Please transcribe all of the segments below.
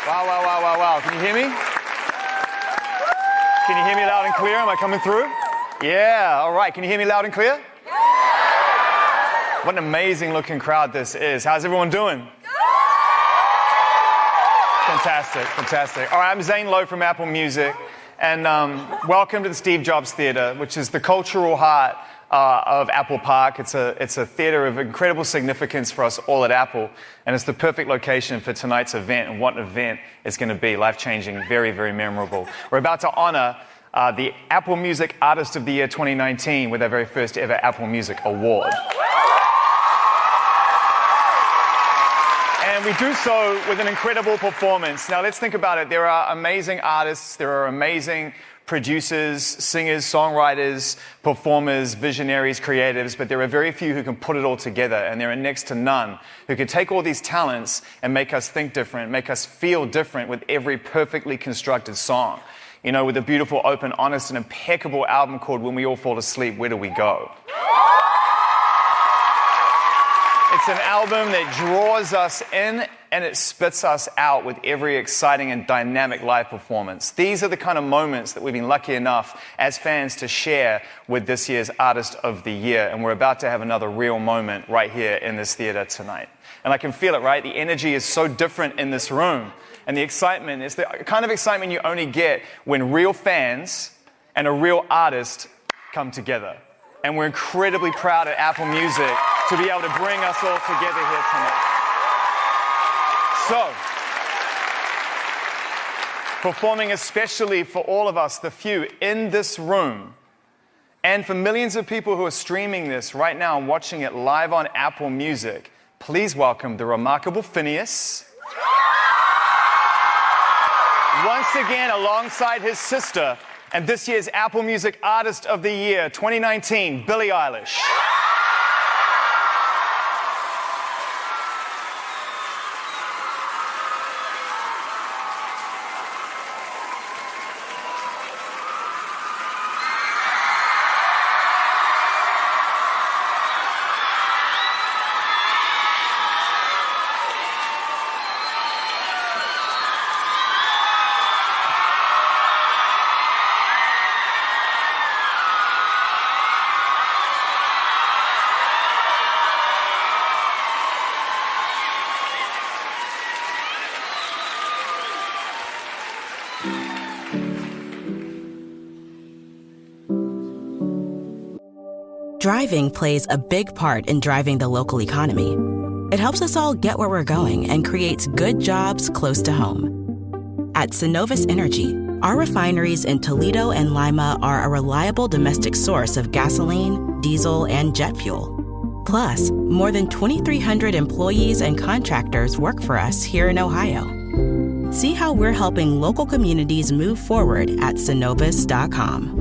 Wow, wow, wow, wow, wow. Can you hear me? Can you hear me loud and clear? Am I coming through? Yeah, all right. Can you hear me loud and clear? What an amazing looking crowd this is. How's everyone doing? Fantastic, fantastic. All right, I'm Zane Lowe from Apple Music, and welcome to the Steve Jobs Theatre, which is the cultural heart of Apple Park. It's a theatre of incredible significance for us all at Apple, and it's the perfect location for tonight's event, and what an event it's going to be. Life-changing, very, very memorable. We're about to honor the Apple Music Artist of the Year 2019 with our very first ever Apple Music Award. And we do so with an incredible performance. Now, let's think about it. There are amazing artists, there are amazing producers, singers, songwriters, performers, visionaries, creatives, but there are very few who can put it all together, and there are next to none who can take all these talents and make us think different, make us feel different with every perfectly constructed song. You know, with a beautiful, open, honest, and impeccable album called When We All Fall Asleep, Where Do We Go? It's an album that draws us in and it spits us out with every exciting and dynamic live performance. These are the kind of moments that we've been lucky enough as fans to share with this year's Artist of the Year, and we're about to have another real moment right here in this theatre tonight. And I can feel it, right? The energy is so different in this room, and the excitement is the kind of excitement you only get when real fans and a real artist come together. And we're incredibly proud at Apple Music to be able to bring us all together here tonight. So, performing especially for all of us, the few in this room, and for millions of people who are streaming this right now and watching it live on Apple Music, please welcome the remarkable Finneas. Once again, alongside his sister, and this year's Apple Music Artist of the Year 2019, Billie Eilish. Driving plays a big part in driving the local economy. It helps us all get where we're going and creates good jobs close to home. At Synovus Energy, our refineries in Toledo and Lima are a reliable domestic source of gasoline, diesel, and jet fuel. Plus, more than 2,300 employees and contractors work for us here in Ohio. See how we're helping local communities move forward at Synovus.com.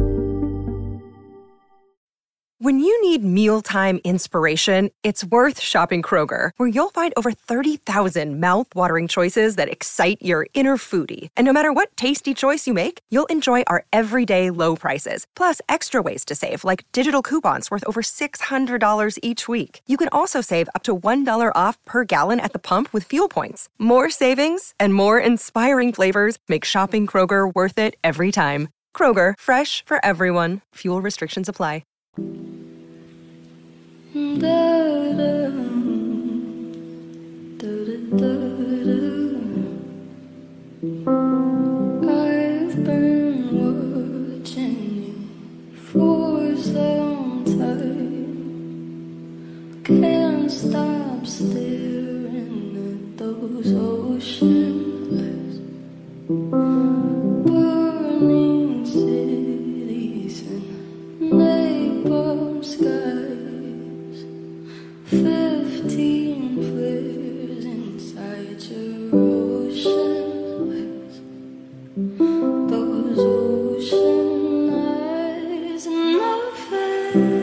When you need mealtime inspiration, it's worth shopping Kroger, where you'll find over 30,000 mouth-watering choices that excite your inner foodie. And no matter what tasty choice you make, you'll enjoy our everyday low prices, plus extra ways to save, like digital coupons worth over $600 each week. You can also save up to $1 off per gallon at the pump with fuel points. More savings and more inspiring flavors make shopping Kroger worth it every time. Kroger, fresh for everyone. Fuel restrictions apply. I've been watching you for some time. Can't stop staring at those ocean eyes. Burning cities and napalm skies. 15 flares inside your ocean waves. Those ocean eyes, nothing.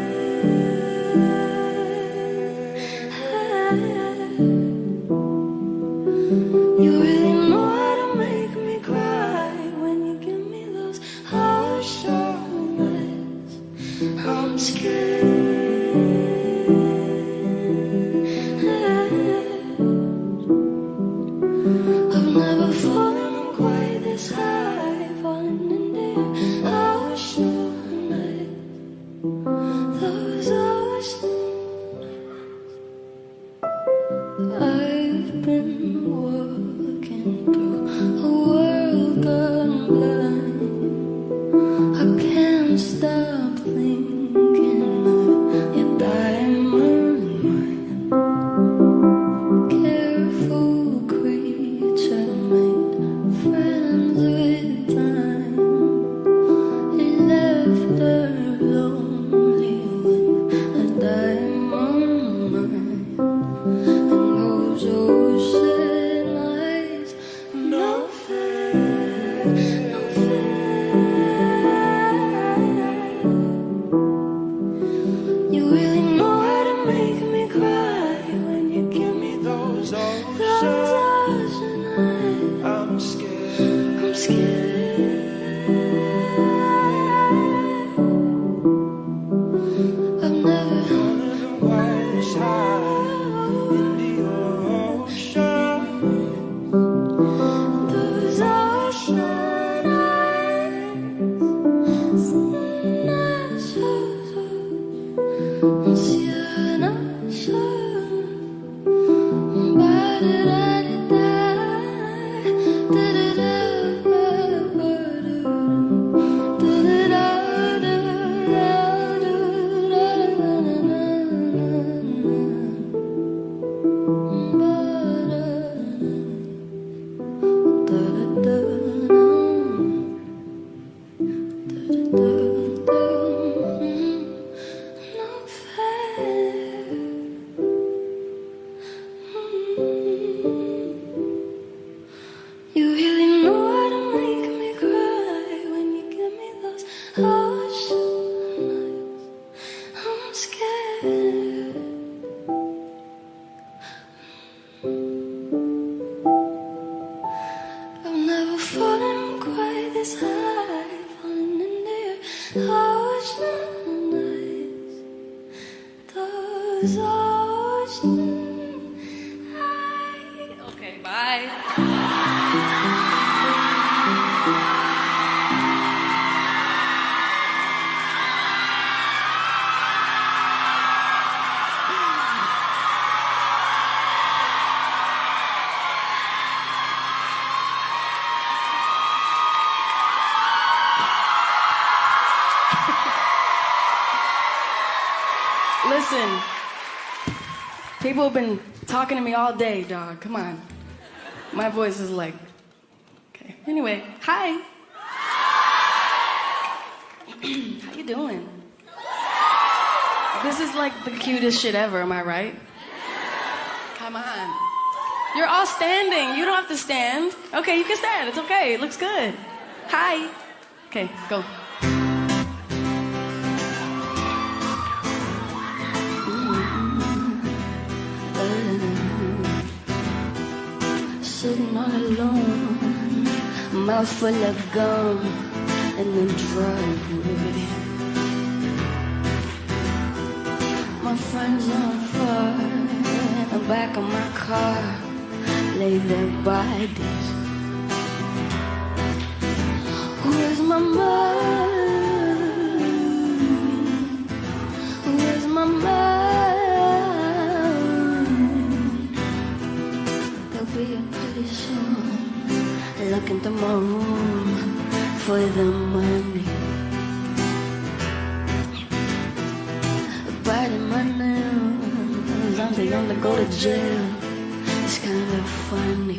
You really know how to make me cry when you give me those ocean eyes. I'm scared. cry when you give me those ocean eyes. I'm scared. I'm scared. I've never been quite this high in the ocean. Those ocean Okay, bye. Listen, people have been talking to me all day, dog. Come on. My voice is like, okay. Anyway, hi. How you doing? This is like the cutest shit ever, am I right? Come on. You're all standing. You don't have to stand. Okay, you can stand. It's okay. It looks good. Hi. Okay, go. Sitting all alone, mouth full of gum in the driveway. My friends on fire in the back of my car lay their bodies. Where's my mind? Where's my mind? There'll be a pretty soon. Look into my room for the money. Biting my nails, I'm the young to go to jail. It's kind of funny.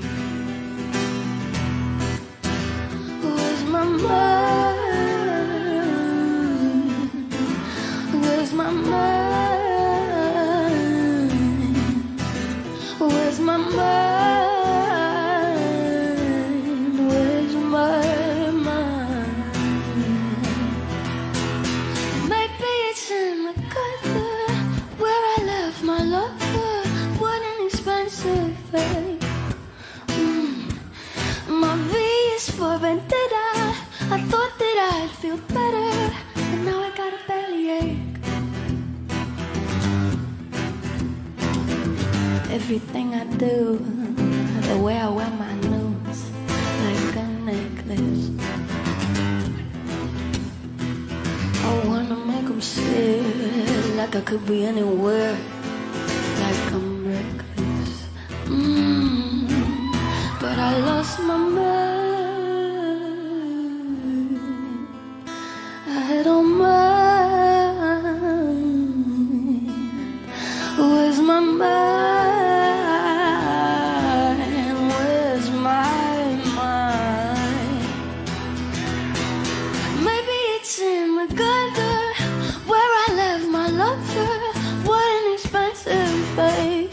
Where's my mind? Where's my mind? Where's my mind? I thought that I'd feel better, but now I got a bellyache. Everything I do, the way I wear my nose, like a necklace. I wanna make them see like I could be anywhere, like I'm reckless. But I lost my mind. I don't mind. Where's my mind? Where's my mind? Maybe it's in the gutter where I left my lover. What an expensive babe.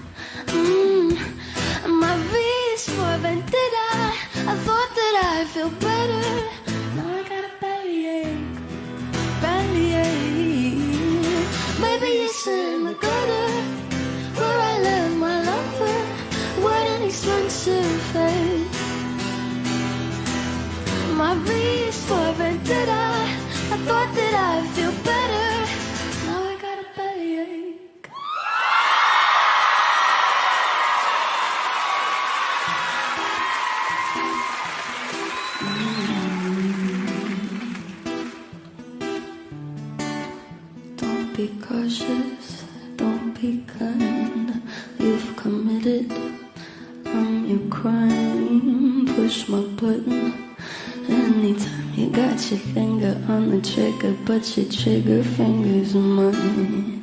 My V is for vendetta. I thought that I'd feel better. Now I got a bellyache. Maybe it's in the gutter peace forever, did I thought that I'd feel better. Now I got a bellyache. Don't be cautious, don't be kind. You've committed, I'm your crime. Push my button anytime you got your finger on the trigger, but your trigger finger's mine.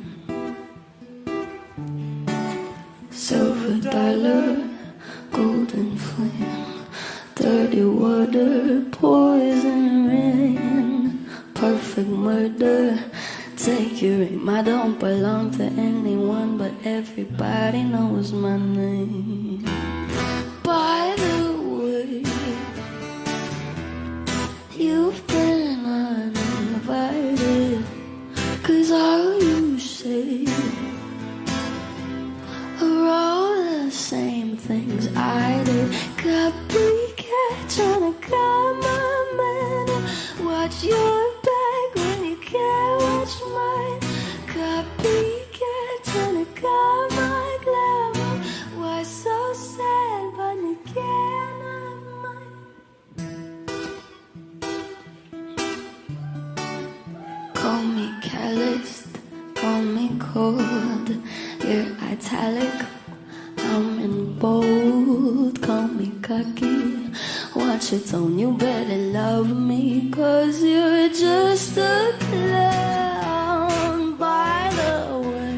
Silver dollar, golden flame, dirty water, poison rain, perfect murder. Take your aim. I don't belong to anyone, but everybody knows my name. By the way, you've been uninvited, 'cause all you say are all the same things I did. Copycat tryna come on, man. Watch your back when you can't watch mine. Copycat tryna come my glamour. Why so sad but you can't have mine? Call me calloused, call me cold. You're italic, I'm in bold. Call me cocky, watch your tone. You better love me, 'cause you're just a clown. By the way,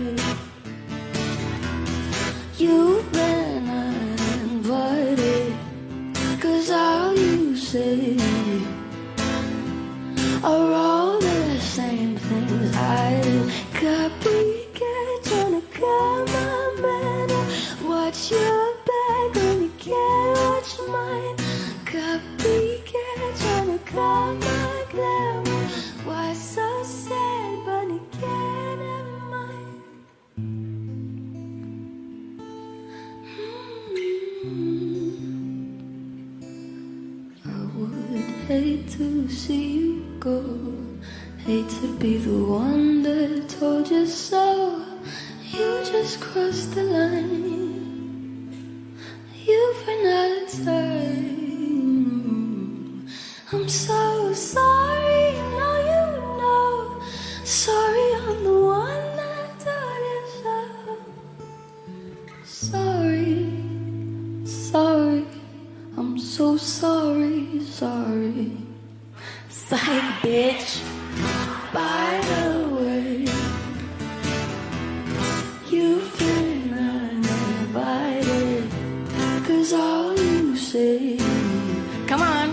you've been uninvited, 'cause all you say are all the same things I do. Copycat tryna come on, man. Watch your back when you can't watch mine. Copycat tryna come my glamour. Why so sad but you can't have mine? I would hate to see you go. Hate to be the one that told you so. You just crossed the line. You've run out of time. I'm so sorry, now you know. Sorry, I'm the one that told you so. Sorry, sorry, I'm so sorry, sorry. Psych, bitch. By the way, you've been uninvited, 'cause all you say, come on.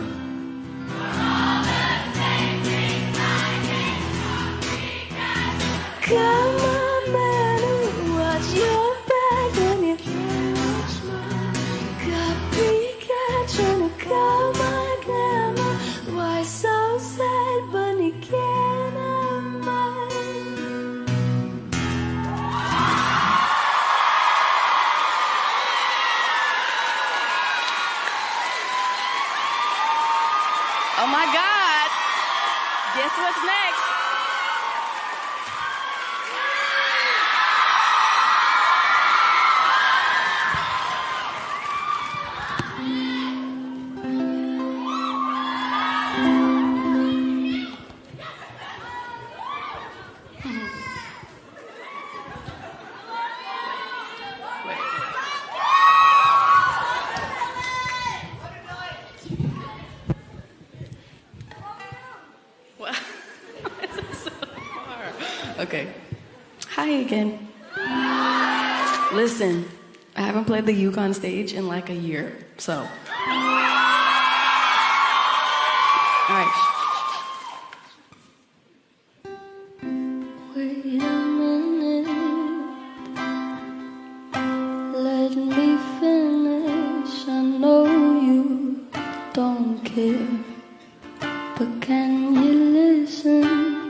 Come on, man, watch your back when you can't watch mine. Copycat tryna call my glamour. Why so sad but you can't have mine? Oh my God. Guess what's next? Okay. Hi again. Listen, I haven't played the Yukon stage in like a year, so. All right. Wait a minute, let me finish. I know you don't care, but can you listen?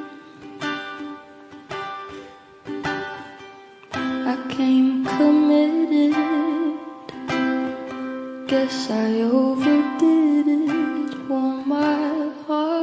I came committed, guess I overdid it. Wore my heart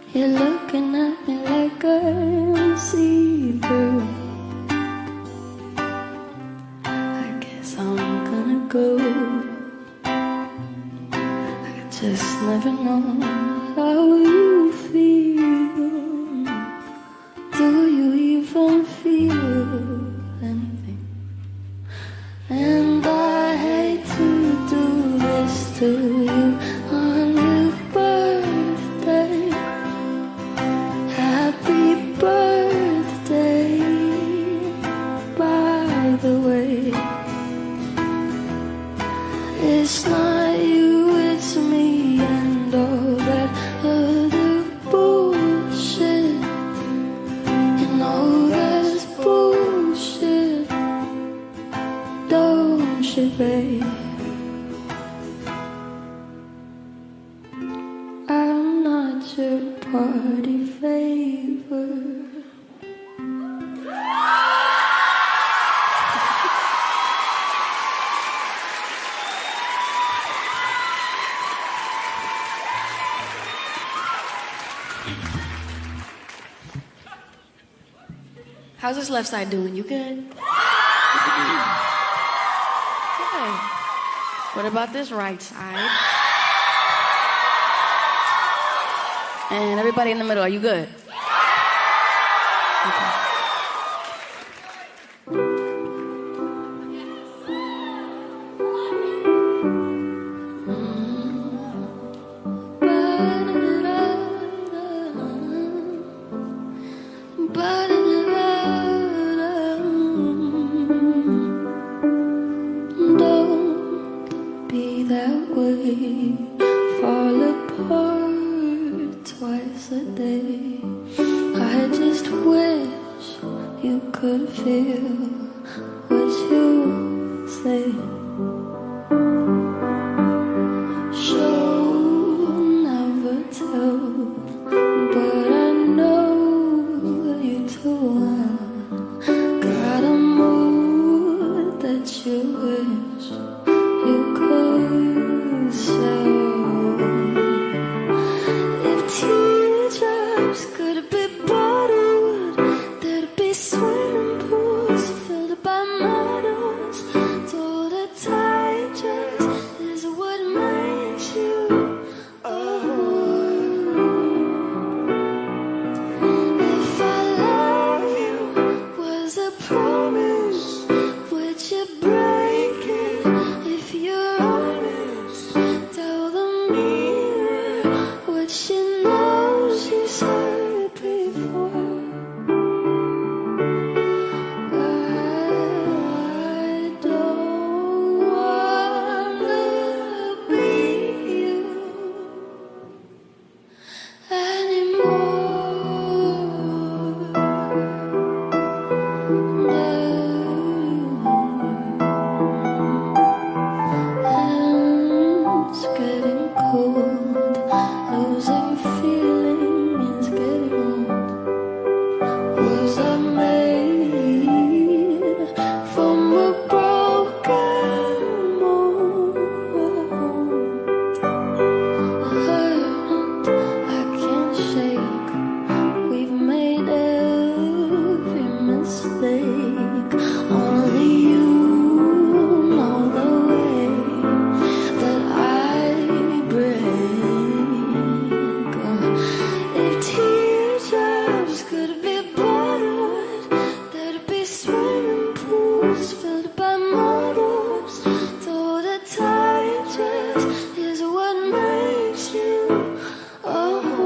You're looking at me like I'm see-through. I guess I'm gonna go. I just never know how you feel. Do you even feel anything? And I hate to do this to you on your birthday. Happy birthday, by the way. It's not you, it's me and all that other bullshit. You know that's bullshit, don't you, babe? I'm not your party favor. How's this left side doing? You good? Good. What about this right side? And everybody in the middle, are you good? Okay. Don't be that way. Fall apart twice a day. I just wish you could feel what you say. Show, never tell, but I know you too well. Got a mood that you wish you could show. If teardrops could be bottled, there'd be swimming pools filled by models. Told a tight dress is what makes you a whore. If I love you was a promise, would you break it? If you're honest, tell the mirror what she knows she's heard before. I don't wanna be you anymore. And it's getting cold, losing feeling is getting old. Was I made from a broken mold? Hurt, I can't shake. We've made every mistake. Only you know the way that I break. If teardrops could be bottled, there'd be swimming pools filled by models. Told a tight dress is what makes you a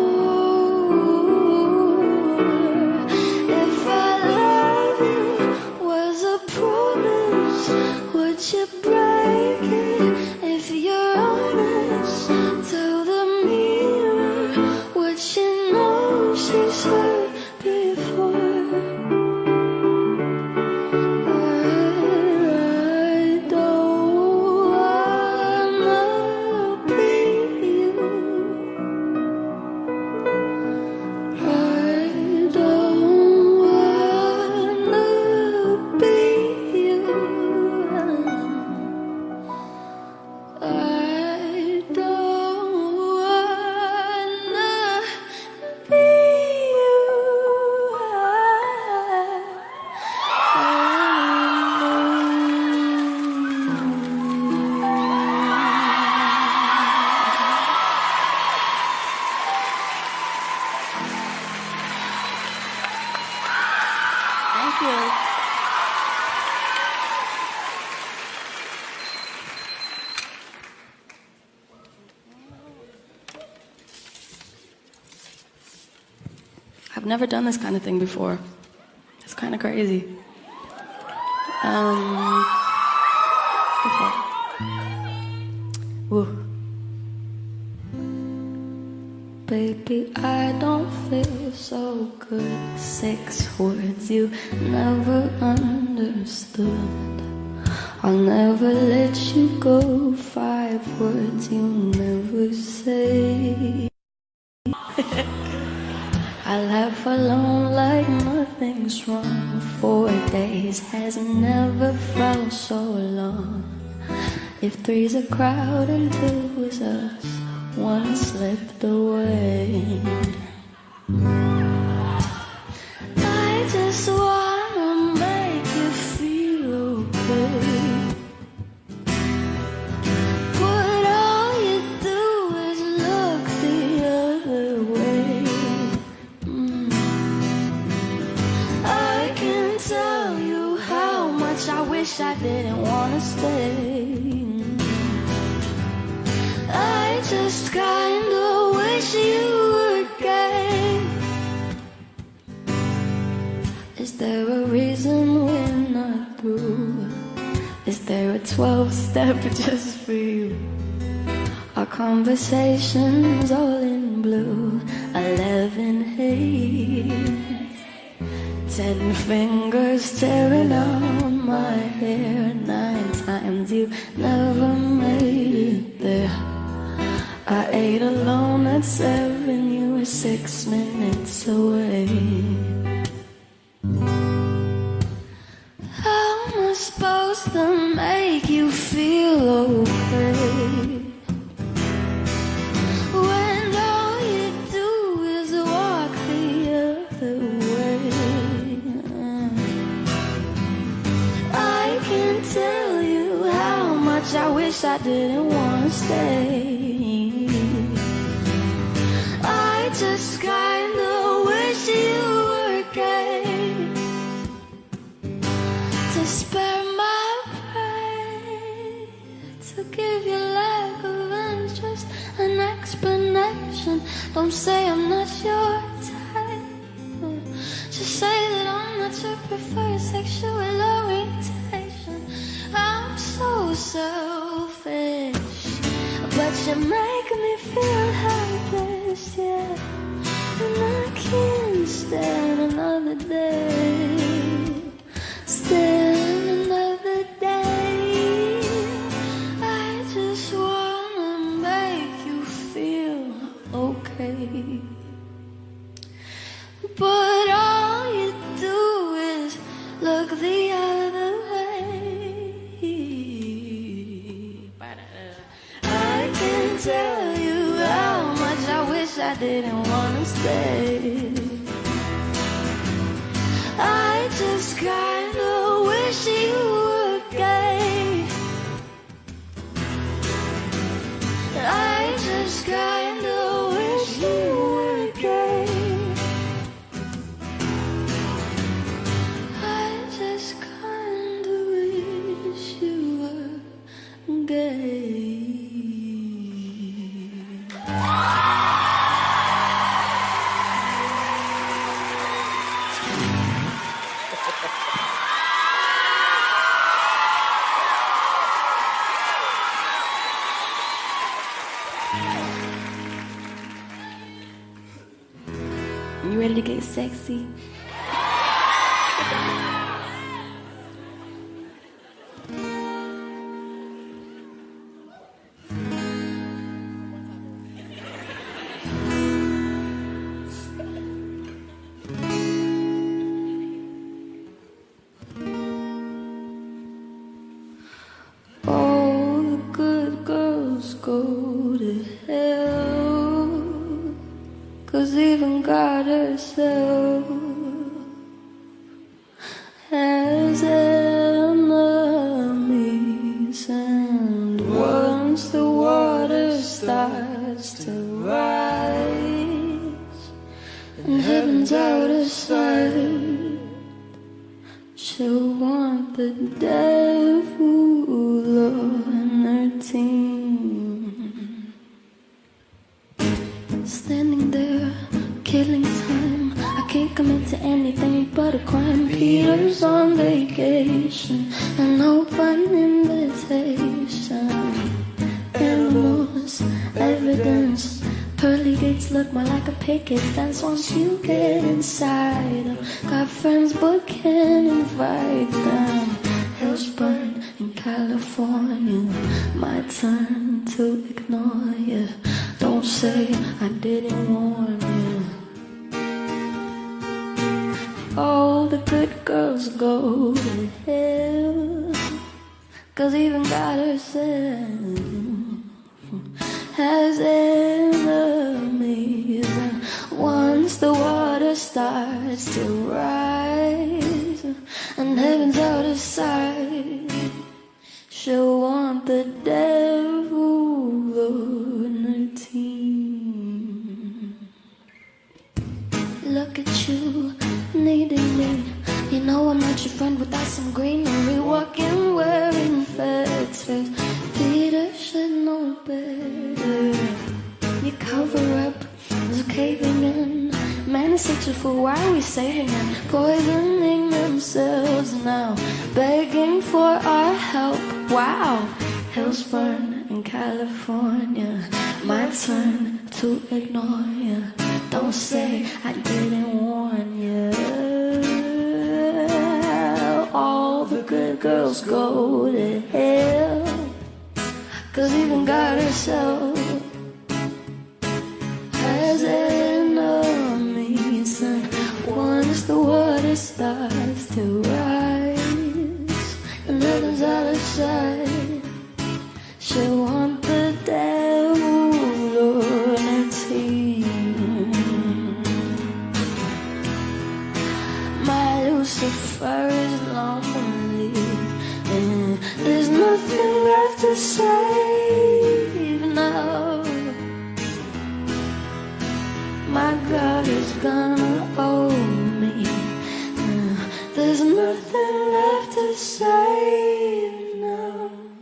whore. If I love you was a promise, would you break it? If you're honest, tell the mirror what she knows she's heard before. I don't wanna be you. I don't wanna be you. I don't wanna be Thank you. I've never done this kind of thing before. It's kind of crazy. Woo. Baby, I don't feel so good. 6 words you never understood. I'll never let you go. 5 words you never say. I laugh alone like nothing's wrong. 4 days has never felt so long. If 3's a crowd and 2 is us, 1 slipped away. I just wanna make you feel okay. But all you do is look the other way. I can tell you how much I wish I didn't wanna stay. I just kinda wish you were gay. Is there a reason we're not through? Is there a 12-step just for you? Our conversations all in blue. 11 hands, 10 fingers tearing on my hair. 9 times you never made it there. I ate alone at 7, you were 6 minutes away. How am I supposed to make you feel okay when all you do is walk the other way? I can tell you how much I wish I didn't want to stay. I just kinda wish you were gay to spare my pride, to give your lack of interest an explanation. Don't say I'm not your type, just say that I'm not your preferred sexual orientation. I'm so selfish, but you make me feel helpless, yeah. And I can't stand another day, stand another day. I just wanna make you feel okay. But all you do is look the other way. I can tell you how much I wish I didn't wanna stay. I just kinda wish you were gay. I just kinda wish you were gay. I just kinda wish you were gay. You ready to get sexy? All the good girls go to hell, 'cause even God herself has enemies. And once the water starts to rise and heaven's out of sight, She'll want the devil on her team. Standing there, killing time. I can't commit to anything but a crime. Peter's on vacation and no fun invitation. Animals, evidence. Pearly gates look more like a picket fence once you get inside them. Got friends but can't invite them. Hills burn in California. My turn to ignore you. Don't say I didn't warn you. All the good girls go to hell, 'cause even God herself has enemies. And once the water starts to rise and heaven's out of sight, she'll want the devil on her team. Look at you, needing me. You know I'm not your friend without some greenery. Walking wearing fat face. Peter should know better. Your cover-up is caving in. Man is such a fool, why are we saving him? Poisoning themselves now, begging for our help. Wow, hills burn in California. My turn to ignore you. Don't say I didn't warn you. All the good girls go to hell, 'cause even God herself has enemies. And once the water starts to rise and heaven's out of sight, she'll want the devil on her team. My Lucifer is lonely, and there's nothing left to save now. My God is gonna owe me. There's nothing left to save now.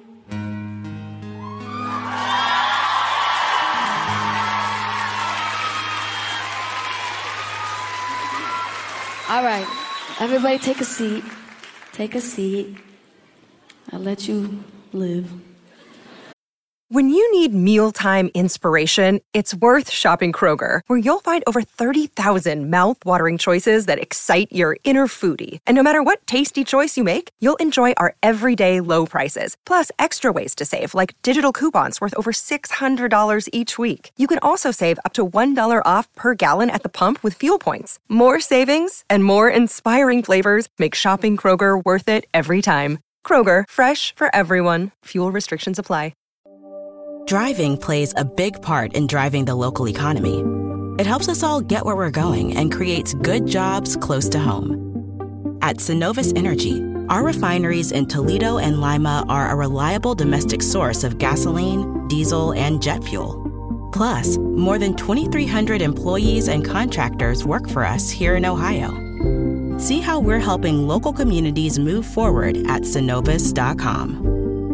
All right, everybody take a seat. Take a seat. I'll let you live. When you need mealtime inspiration, it's worth shopping Kroger, where you'll find over 30,000 mouth-watering choices that excite your inner foodie. And no matter what tasty choice you make, you'll enjoy our everyday low prices, plus extra ways to save, like digital coupons worth over $600 each week. You can also save up to $1 off per gallon at the pump with fuel points. More savings and more inspiring flavors make shopping Kroger worth it every time. Kroger, fresh for everyone. Fuel restrictions apply. Driving plays a big part in driving the local economy. It helps us all get where we're going and creates good jobs close to home. At Synovus Energy, our refineries in Toledo and Lima are a reliable domestic source of gasoline, diesel, and jet fuel. Plus, more than 2,300 employees and contractors work for us here in Ohio. See how we're helping local communities move forward at Synovus.com.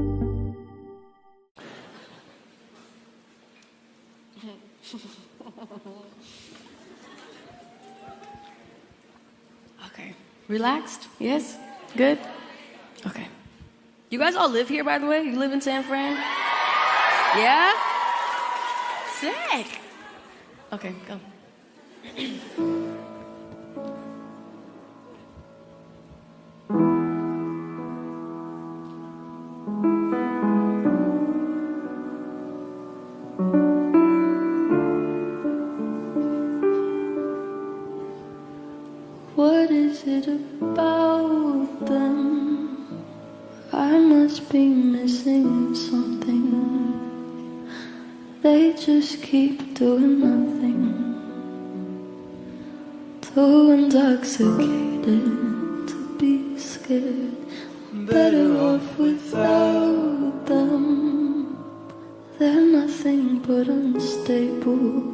Okay. Relaxed? Yes? Good? Okay. You guys all live here, by the way? You live in San Fran? Yeah? Sick. Okay, go. What is it about them? I must be missing something. They just keep doing nothing. Too intoxicated to be scared. I'm better off without them. They're nothing but unstable.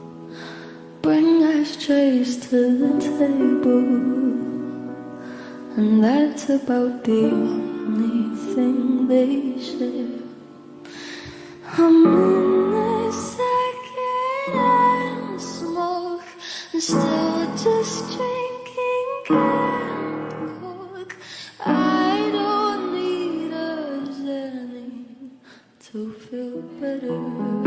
Bring ashtrays to the table. and that's about the only thing they share. I'm in the second-hand smoke, and still just drinking canned Coke. I don't need a Xanny to feel better.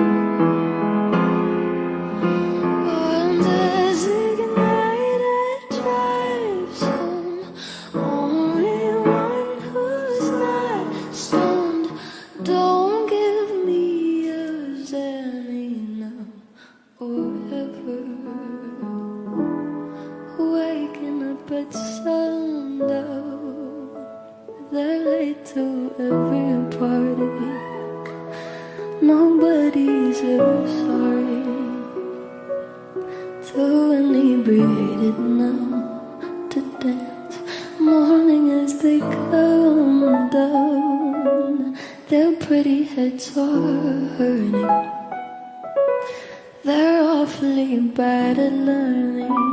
On designated drives home, only one who's not stoned. Don't give me a Xanny now or ever. Waking up at sundown, they're late to every party. Nobody's ever sorry. Too inebriated now to dance. Morning as they come down, their pretty heads are hurting. They're awfully bad at learning.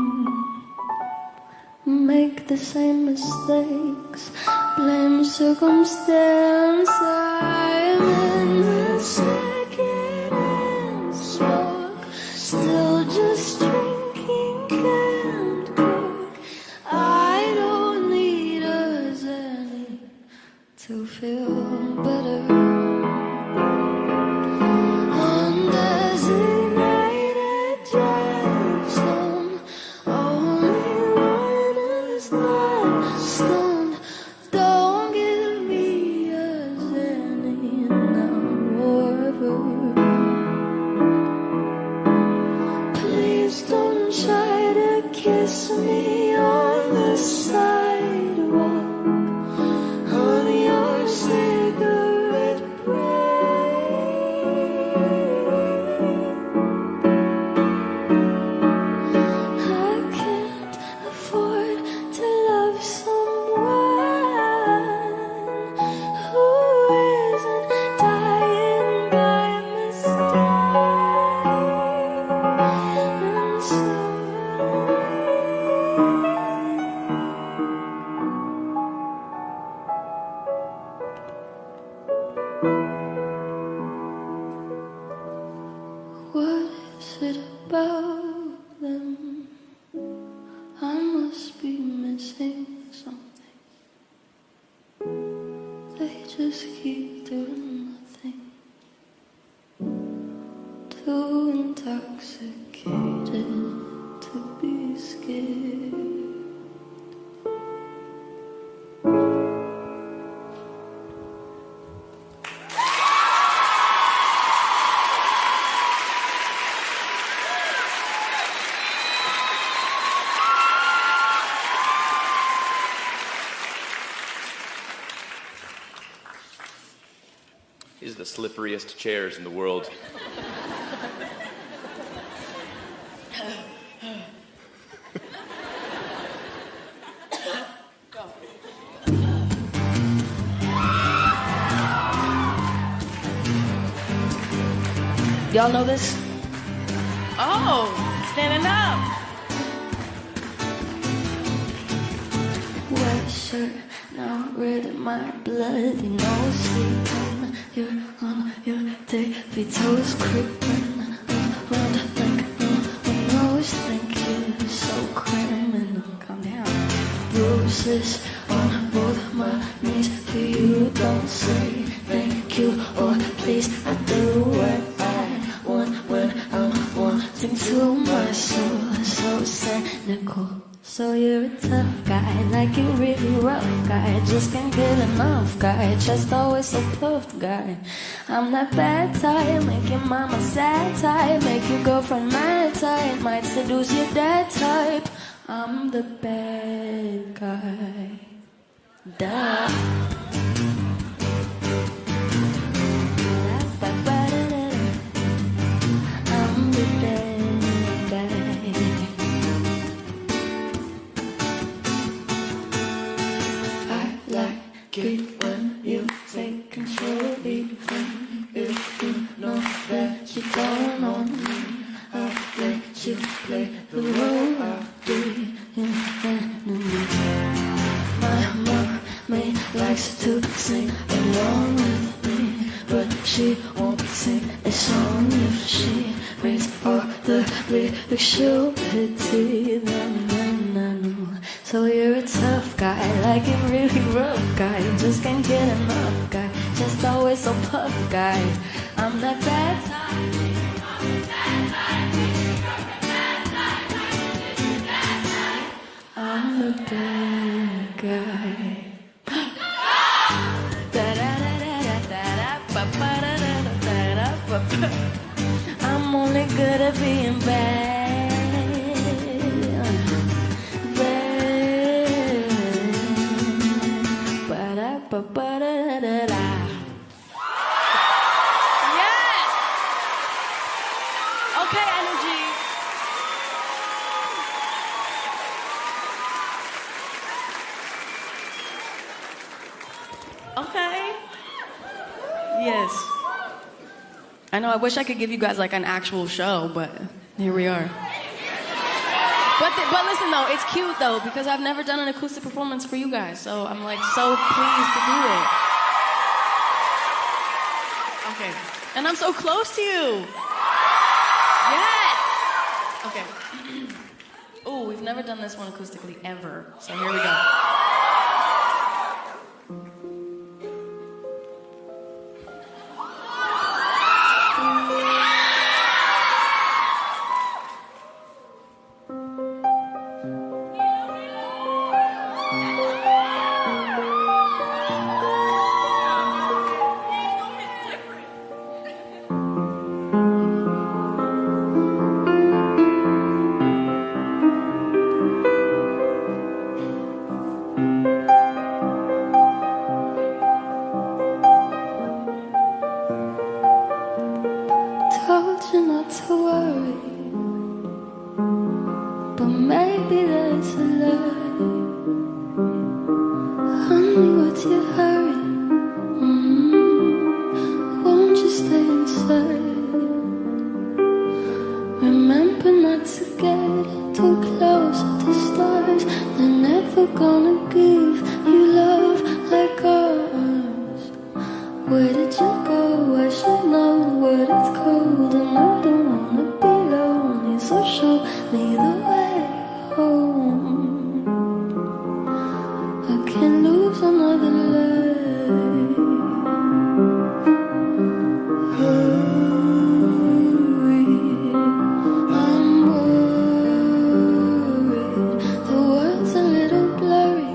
Make the same mistakes, blame circumstance. I'm in the second-hand smoke, still just drinking canned Coke. I don't need a Xanny to feel better. On designated drives home, only one is not stoned. Don't give me a Xanny now or ever. Please don't try to kiss me on the sidewalk on your cigarette break. I can't afford to love someone who isn't dying by mistake. And so what is it about them? I must be missing something. They just keep doing nothing. Too intoxicated to be scared. These are the slipperiest chairs in the world. Y'all know this? Oh, standing up. White shirt, now red in my blood. You know, sleeping. You're on your tippy toes, creeping around like a rose. Think you're so criminal. Calm down. Roses on both my knees for you. Don't say thank you or please. I do what I want when I'm wanting to. My soul is so cynical. So you're a tough guy, like you really rough guy. Just can't get enough guy, just always so puffed guy. I'm that bad type, make your mama sad type, make your girlfriend mad type, might seduce your dad type. I'm the bad guy. Duh. I'm the bad guy. I like it when you take control, even if you know that you don't own me. I'll let you play the role I'll be in enemy. My she'll pity them when I know. So you're a tough guy, like a really rough guy. Just can't get enough guy, just always so puff guy. I'm that bad type. I'm the bad guy. I'm only good at being bad. Yes! Okay, energy. Okay. Yes. I know, I wish I could give you guys like an actual show, but here we are. But listen though, it's cute though, because I've never done an acoustic performance for you guys, so I'm like so pleased to do it. Okay. And I'm so close to you. Yes! Okay. Ooh, we've never done this one acoustically ever, so here we go. Told you not to worry, but maybe that's a lie. Honey, what's your hurry? Won't you stay inside? Remember not to get too close to the stars. They're never gonna give you love like ours. Where did you go? I should know what it's called, and I don't wanna be lonely, so show me the way home. I can't lose another life. Hurry, I'm worried. The world's a little blurry,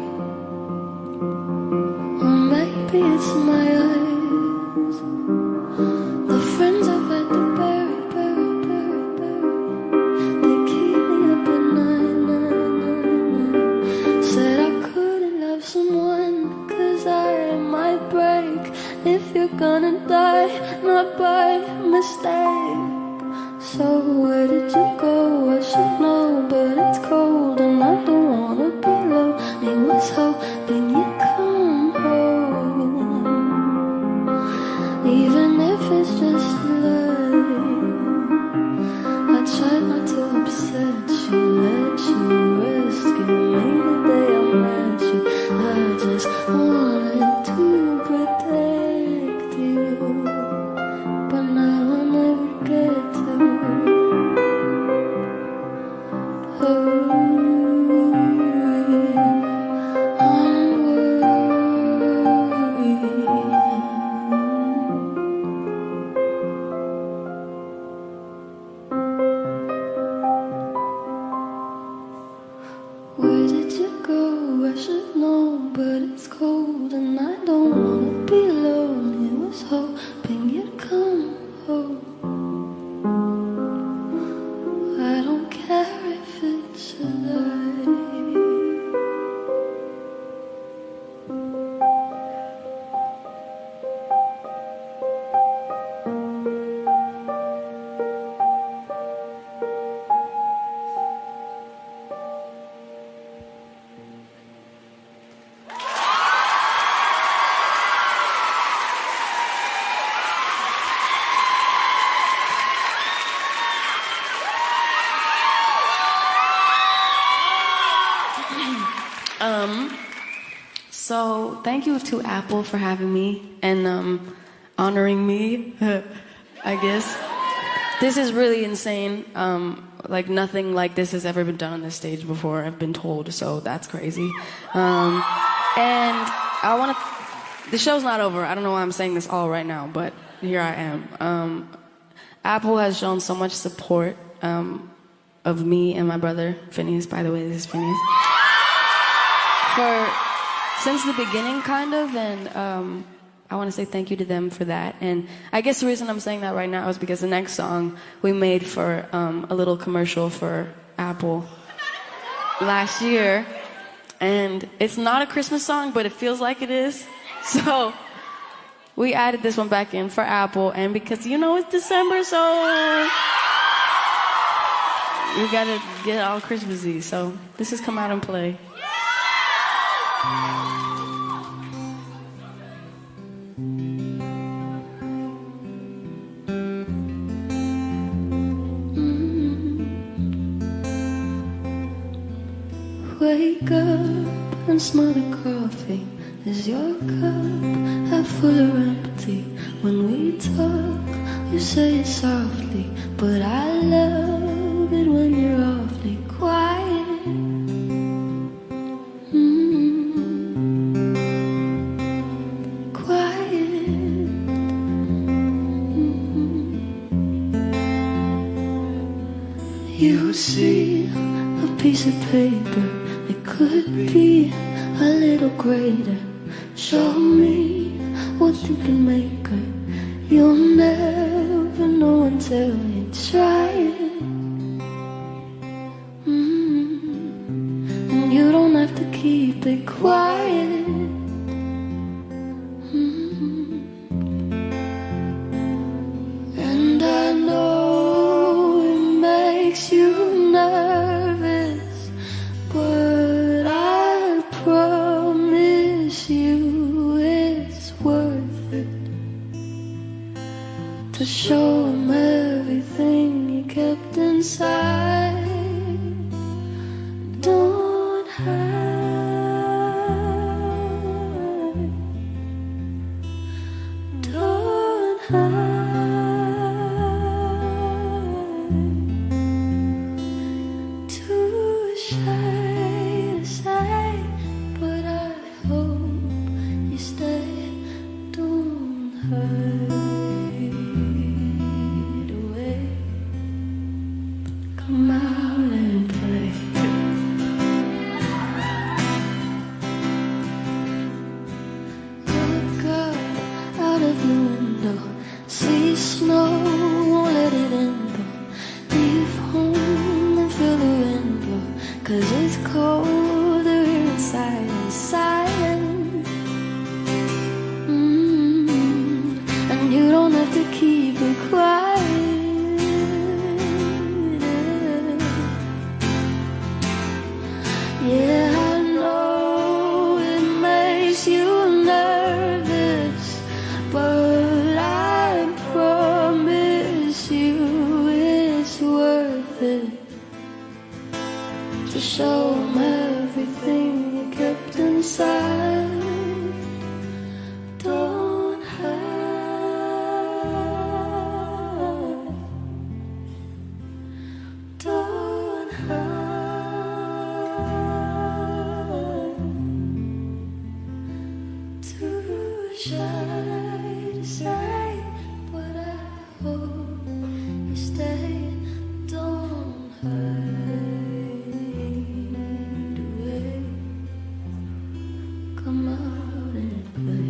or maybe it's my eyes. The friends I've had to bury. They keep me up at night. Said I couldn't love someone, 'cause I might break. If you're gonna die, not by mistake. So where did you go? I should know, but it's cold and I don't wanna be lonely. Was hoping you'd come home, even if it's just a lie. I tried not to upset you, let you rescue me the day I met you. I just wanted to protect you, but now I'll never get to. Where did you go? I should know, but it's cold and I don't wanna be lonely. Was hoping you'd come home. I don't care if it's a lie. So thank you to Apple for having me and honoring me, I guess. This is really insane. Like nothing like this has ever been done on this stage before, I've been told, so that's crazy. And I want to... The show's not over. I don't know why I'm saying this all right now, but here I am. Apple has shown so much support of me and my brother, Phineas. By the way, this is Phineas. Since the beginning, kind of, and I want to say thank you to them for that. And I guess the reason I'm saying that right now is because the next song we made for a little commercial for Apple last year. And it's not a Christmas song, but it feels like it is. So we added this one back in for Apple, and because, you know, it's December, so we gotta get all Christmassy. So this has come out and play. Wake up and smell the coffee. Is your cup half full or empty? When we talk, you say it softly, but I love it when you're awfully quiet. Quiet. You see a piece of paper, it could be a little greater. Show me what you can make her. You'll never know until you try it. And you don't have to keep it quiet. And I know it makes you nervous, but I promise you it's worth it to show them everything you kept inside. Don't hide. Don't hide. Too shy to say, but I hope you stay. Don't hide away. Come out and play. Look up out of the window, see snow, won't let it in though. Leave home and feel the wind blow, 'cause it's colder inside and silent. And you don't have to keep it quiet. Yeah, I know it makes you nervous, but I promise you it's worth it to show them everything you kept inside. Don't hide. Don't hide. Too shy to say, but I hope you stay. Don't hide away. Come out and play.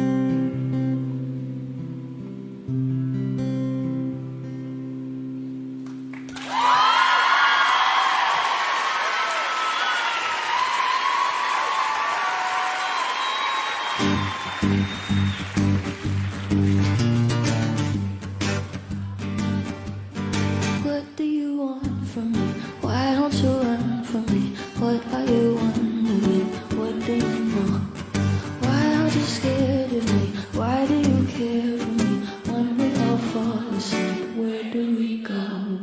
What do you want from me? Why don't you run from me? What are you wondering? What do you know? Why aren't you scared of me? Why do you care for me? When we all fall asleep, where do we go?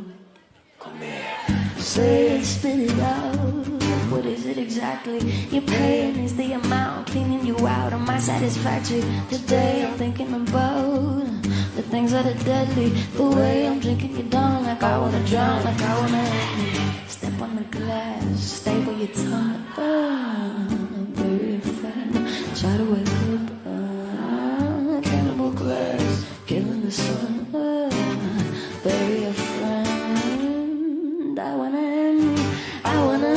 Say it, spit it out. What is it exactly you're paying? Is the amount cleaning you out? Am I satisfactory? Today I'm thinking about the things that are deadly. The way I'm drinking you down, like I wanna drown, like I wanna end me. Step on the glass, stable your tongue, bury a friend, try to wake up, cannibal glass, killing the sun, bury a friend. I wanna end me, I wanna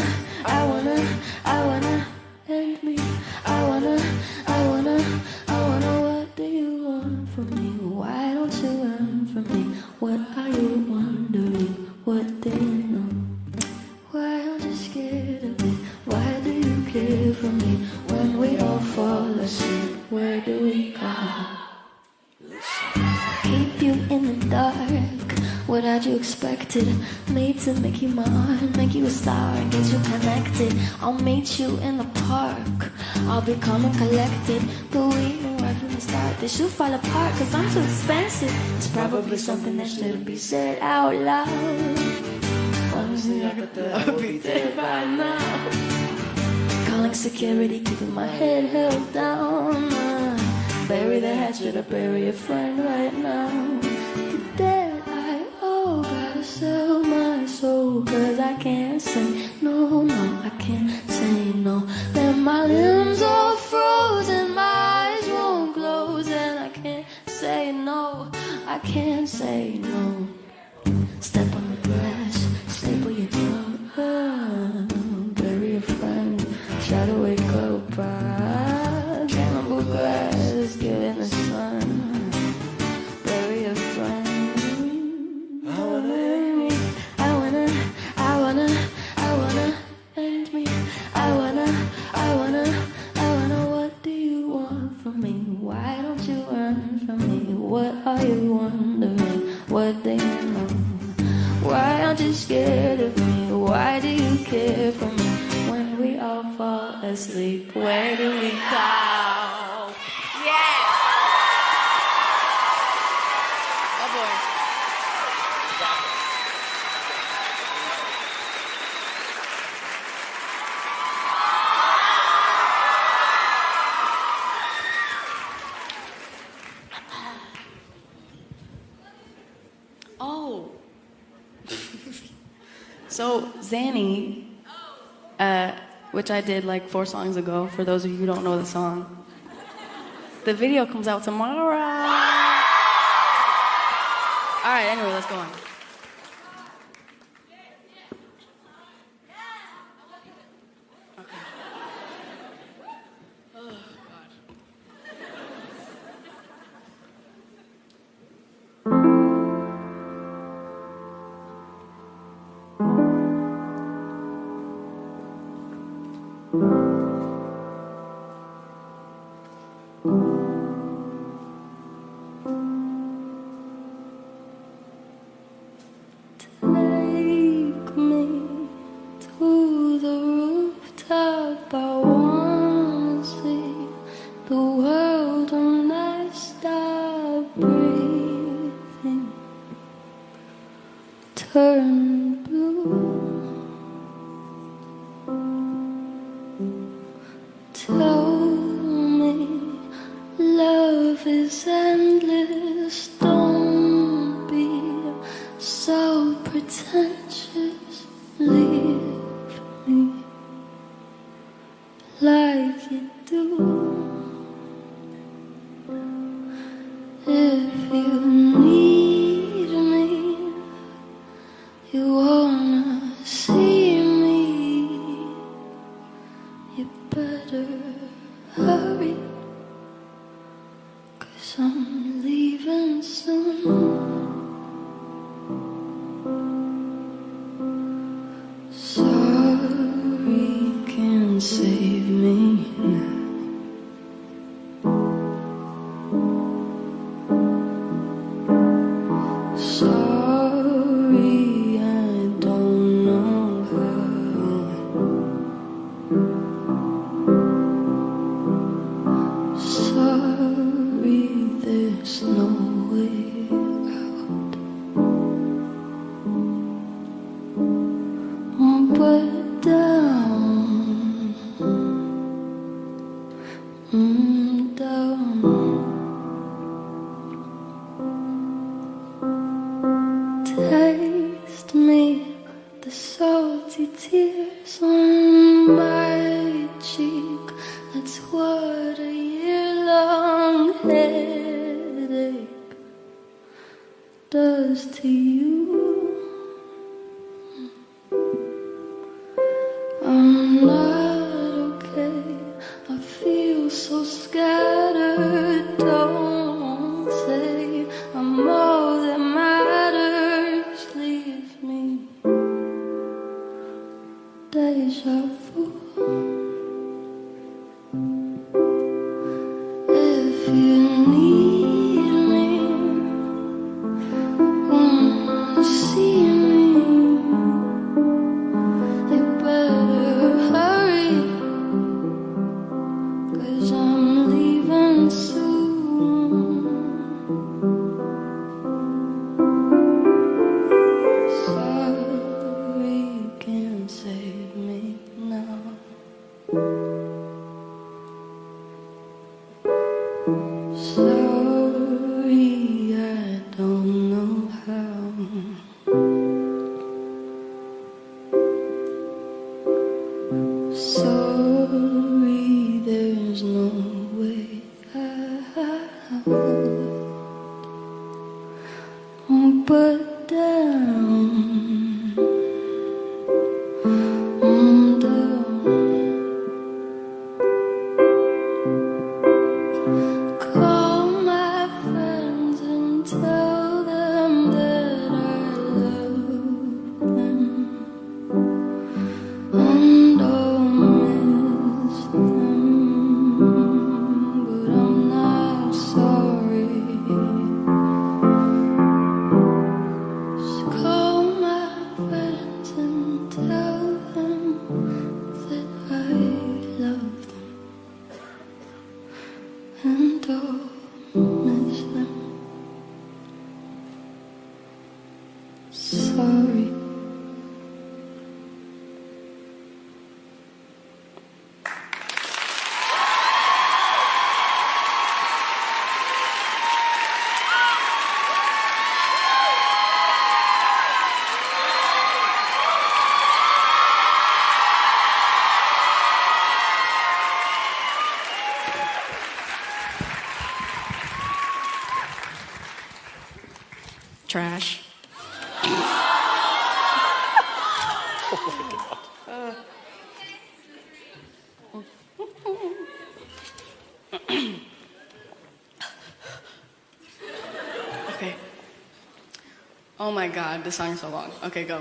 end me. I wanna, what do you want from me? Why don't you run from me? What are you wondering? What do you know? Why aren't you scared of me? Why do you care for me? When we all fall asleep, where do we go? Keep you in the dark. What had you expected? Made to make you mine, make you a star and get you connected. I'll meet you in the park. I'll be calm and collected. But we knew right from the start this should fall apart, cause I'm too expensive. It's probably something that shouldn't be said out loud. Honestly, I could tell I would be dead by now. Calling security, keeping my head held down. Bury the hatchet, I bury a friend right now. The dead I owe, gotta sell my soul, cause I can't say no, no, I can't say no. Then my limbs all frozen, my eyes won't close, and I can't say no, I can't say no. Step on the grass, staple your tongue, bury a friend, try to wake up, cannibal glass, get in the sun, bury a friend. I wanna end me, I wanna end me. I wanna, what do you want from me? Why don't you run from me? What are you wondering? What do you know? Why aren't you scared of me? Why do you care for me? When we all fall asleep, where do we go? Yeah! Oh boy. Oh. So, Zanny, which I did like 4 songs ago, for those of you who don't know the song, the video comes out tomorrow. All right, anyway, let's go on. Okay. Oh, God. Take me to the rooftop. I wanna see the world when I stop breathing. Turn blue. Tell me love is endless. Don't be so pretentious. Leave me like you do. If you need me, you wanna see me, you better hurry, 'cause I'm leaving soon. Sorry can't save me now. Sorry, I don't know how. Sorry, there's no way out. But down, down. salty tears on my cheek. That's what a year-long headache does to you. I'm not okay, I feel so scattered. Don't say I'm all that matters. Leave me deja vu. If you need me, wanna see me, you better hurry, 'cause I'm leaving soon. Sorry, can't save me now. Sorry, I don't know how. Sorry, there's no way out. But down, down. Call my friends and tell them that I love them and I'll miss them, but I'm not sorry. Just call my friends and tell them that I love them and I'll miss them. Sorry. Trash. Okay. Oh my God, this song is so long. Okay, go.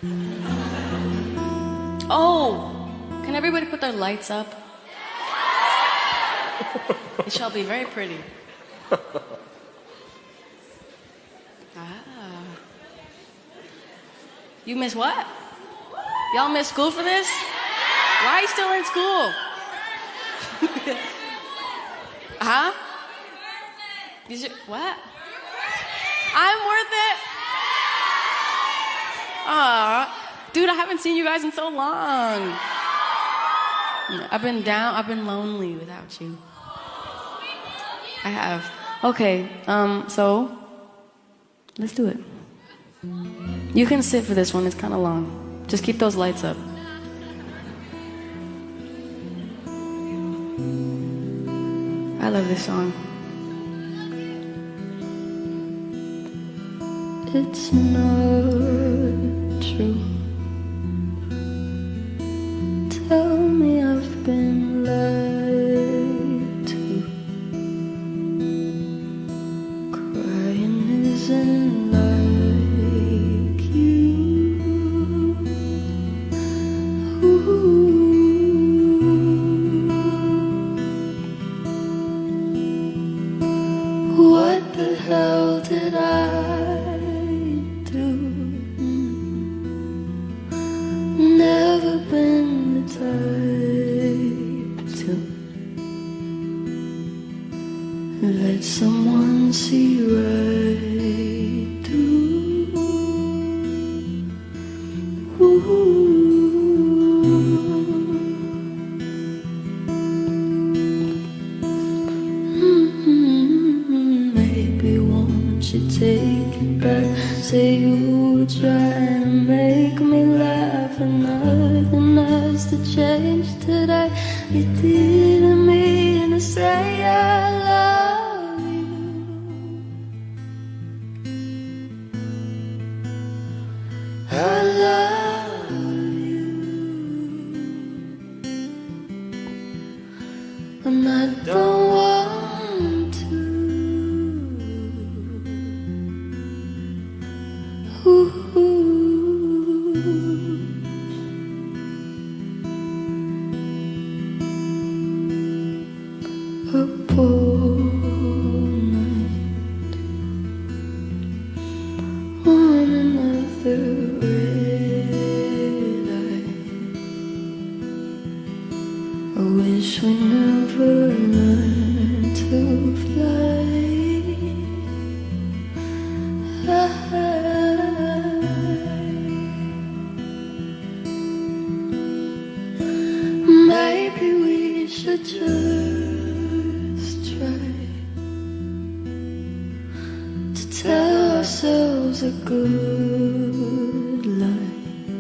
Oh, can everybody put their lights up? It shall be very pretty. You miss what? Y'all miss school for this? Why are you still in school? Huh? What? I'm worth it? Aw, dude, I haven't seen you guys in so long. I've been down, I've been lonely without you. I have. Okay, so let's do it. You can sit for this one, it's kind of long. Just keep those lights up. I love this song. It's not true. Tell me I've been lied to. Crying isn't like you. Ooh. What the hell did I do? Never been the type to let someone see right through. Ooh. Maybe won't you take it back? Say you would try to make me laugh and nothing else to change today. You didn't mean to say I love you. I love you, and I don't want to. Ooh. Up all night on another red light. I wish we never learned to fly. Maybe we should just try to tell ourselves a good lie.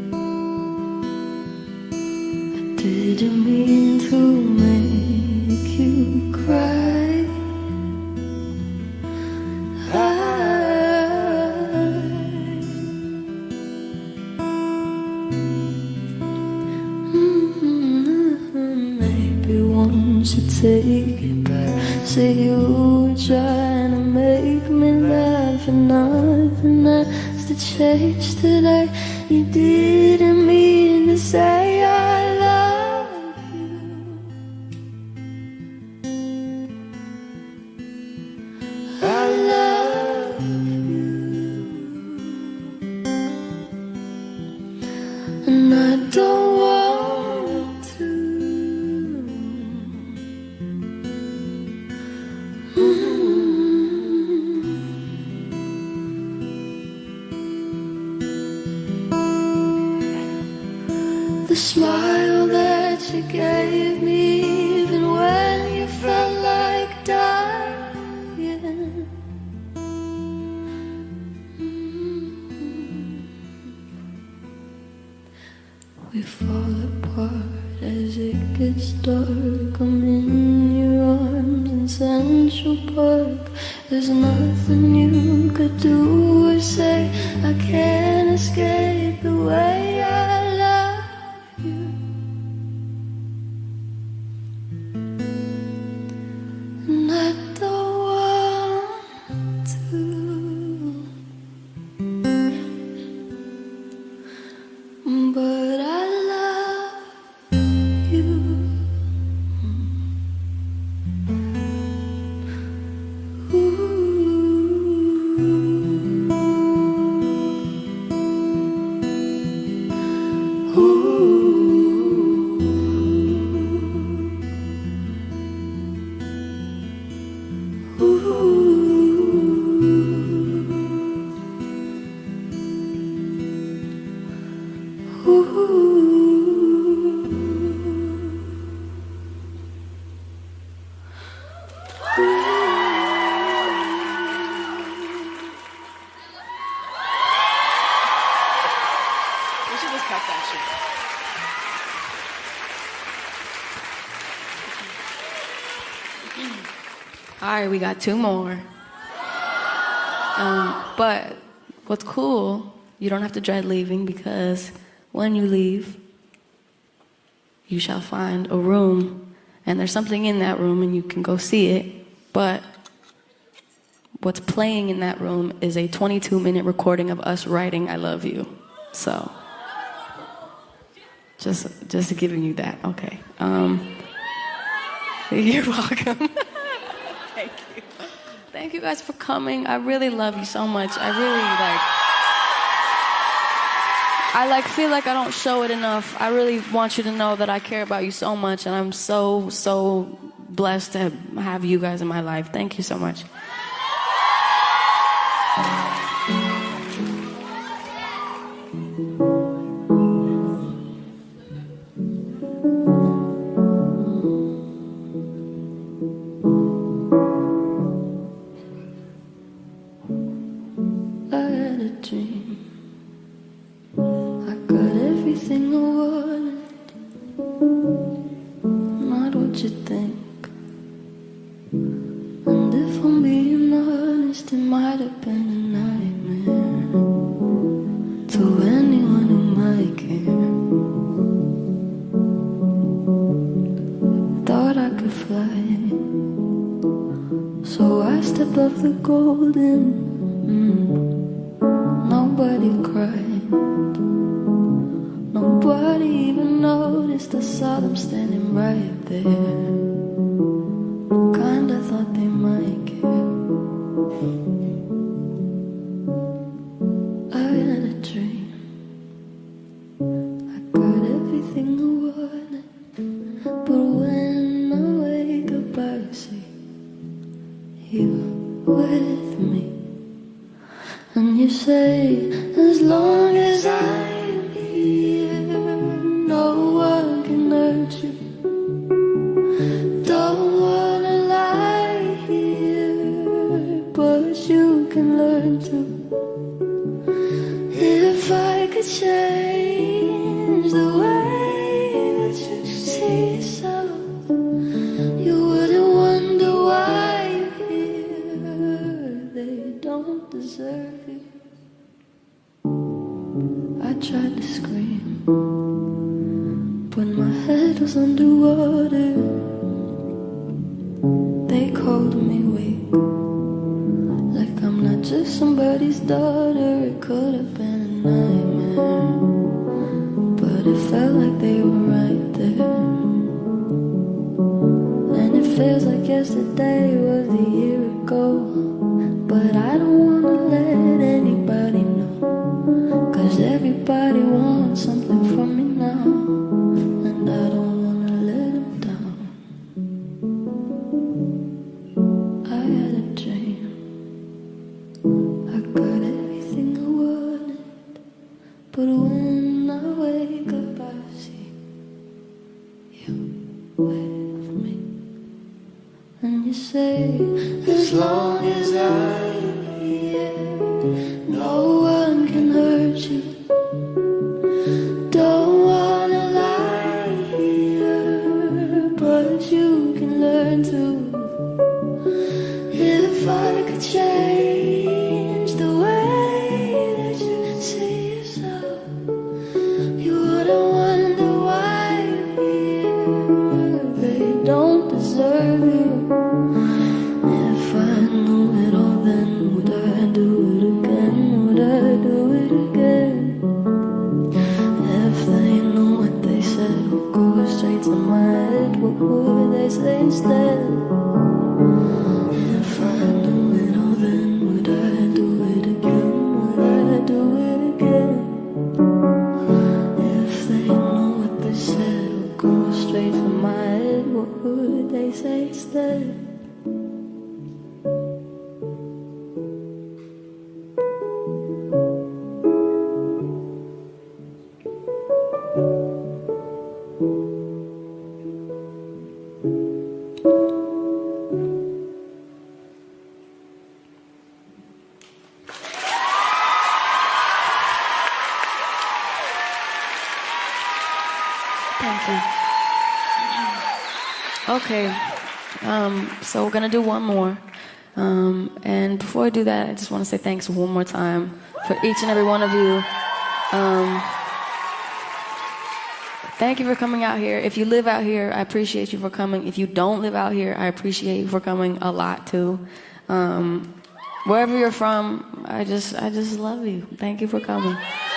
I didn't mean to make you cry. Maybe once you take it back, say you were trying to make me laugh, and nothing else to change today. You didn't mean to say I love you. I love you, and I don't want to. The smile that you gave me, even when you felt like dying. We fall apart as it gets dark. I'm in your arms in Central Park. There's nothing you could do or say. I can't escape the way I love you. And I don't want to. But I love you. We should just cut that shit. All right, we got two more. But what's cool, you don't have to dread leaving, because when you leave, you shall find a room, and there's something in that room, and you can go see it. But what's playing in that room is a 22-minute recording of us writing "I love you." So, just giving you that. Okay. You're welcome. Thank you. Thank you guys for coming. I really love you so much. I feel like I don't show it enough. I really want you to know that I care about you so much, and I'm so blessed to have you guys in my life. Thank you so much. I had a dream. I got everything I fly. So I stepped off the golden. Nobody cried. Nobody even noticed. I saw them standing right there. Kinda thought they might care. I had a dream. I got everything I wanted, but when I wake up I see you with me. And you say, as long as I'm here, no one can hurt you. Don't wanna lie here, but you can learn to. If I could change the way that you see yourself, you wouldn't wonder why you're here. They don't deserve you. I tried to scream, but my head was underwater. They called me weak, like I'm not just somebody's daughter. It could have been a nightmare, but it felt like they were right there. And it feels like yesterday was a year ago, but I don't wanna let anybody know, 'cause everybody wants something from me now, and I don't wanna let them down. I had a dream. I got everything I wanted, but when I wake up I see you with me. And you say, as long as I'm here, no one can hurt you. Don't wanna lie here, but you can learn to. If I could change the way that you see yourself, you wouldn't wonder why you're here. They don't deserve you. If I knew it all, then would I do it again? Would I do it again? If they knew what they said would go straight to my head, what would they say instead? If I knew it all, then would I do it again? Would I do it again? If they knew what they said would go straight to my head, what would they say instead? Thank you. Okay, so we're gonna do one more. And before I do that, I just want to say thanks one more time for each and every one of you. Thank you for coming out here. If you live out here, I appreciate you for coming. If you don't live out here, I appreciate you for coming a lot too. Wherever you're from, I just love you. Thank you for coming.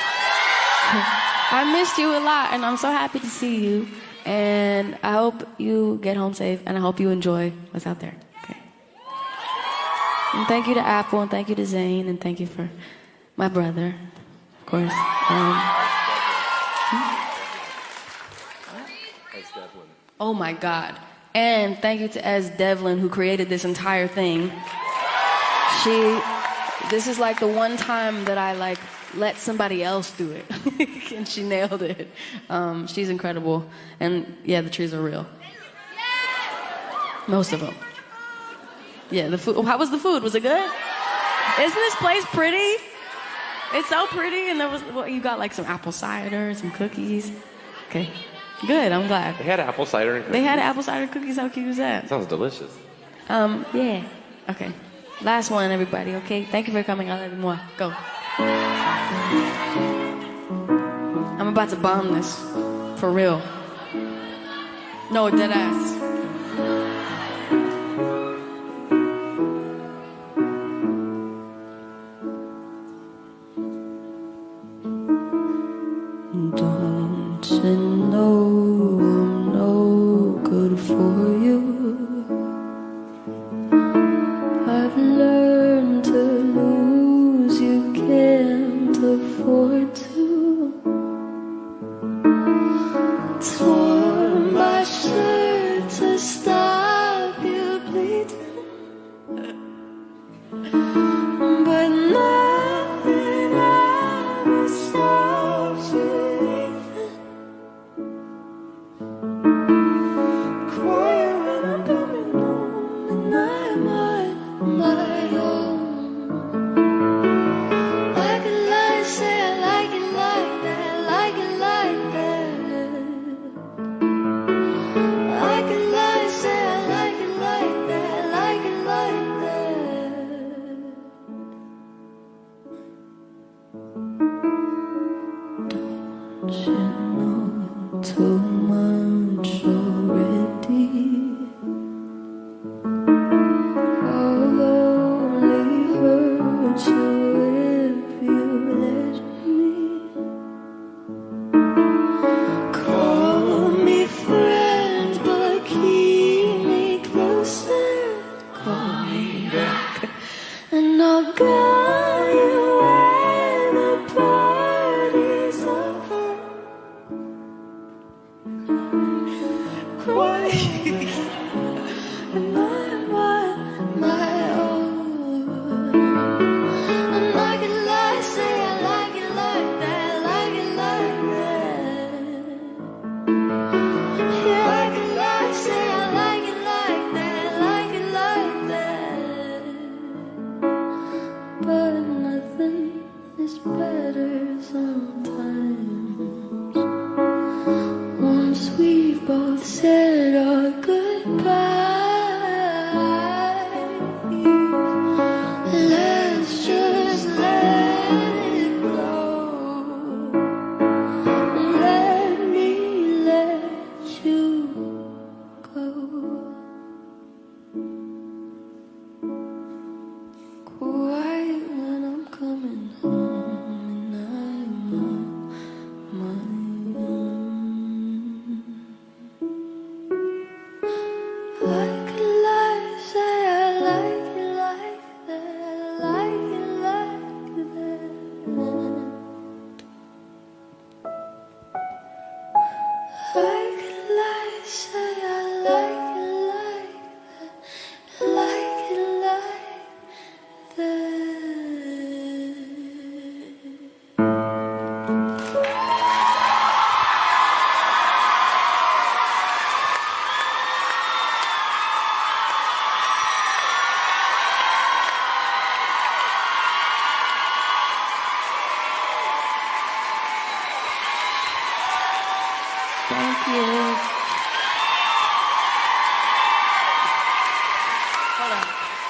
I missed you a lot, and I'm so happy to see you. And I hope you get home safe, and I hope you enjoy what's out there. Okay. And thank you to Apple, and thank you to Zane, and thank you for my brother, of course. Oh my God. And thank you to Ez Devlin, who created this entire thing. This is like the one time that I let somebody else do it. And she nailed it. She's incredible. And yeah, the trees are real. Most of them. Yeah, the food. How was the food? Was it good? Isn't this place pretty? It's so pretty. And you got like some apple cider, some cookies. Okay. Good, I'm glad. They had apple cider and cookies. They had apple cider cookies. How cute is that? Sounds delicious. Yeah. Okay. Last one, everybody, okay? Thank you for coming. I love you more. Go. I'm about to bomb this. For real. No, dead ass. Thank you. Hold on.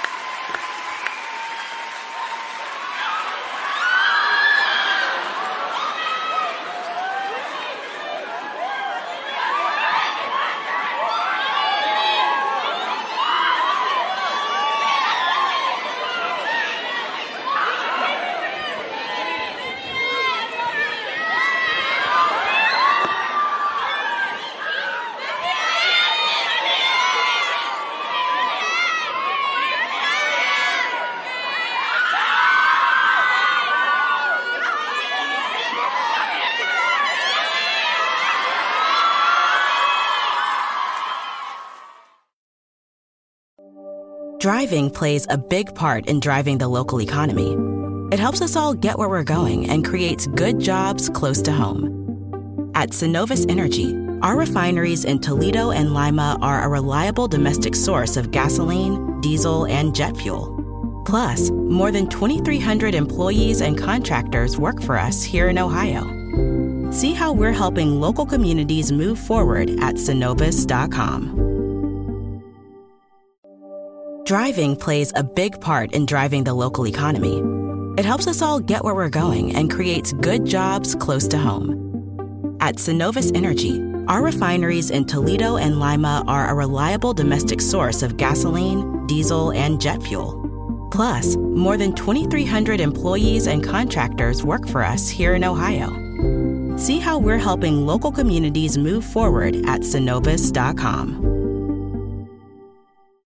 Driving plays a big part in driving the local economy. It helps us all get where we're going and creates good jobs close to home. At Synovus Energy, our refineries in Toledo and Lima are a reliable domestic source of gasoline, diesel, and jet fuel. Plus, more than 2,300 employees and contractors work for us here in Ohio. See how we're helping local communities move forward at Synovus.com. Driving plays a big part in driving the local economy. It helps us all get where we're going and creates good jobs close to home. At Synovus Energy, our refineries in Toledo and Lima are a reliable domestic source of gasoline, diesel, and jet fuel. Plus, more than 2,300 employees and contractors work for us here in Ohio. See how we're helping local communities move forward at Synovus.com.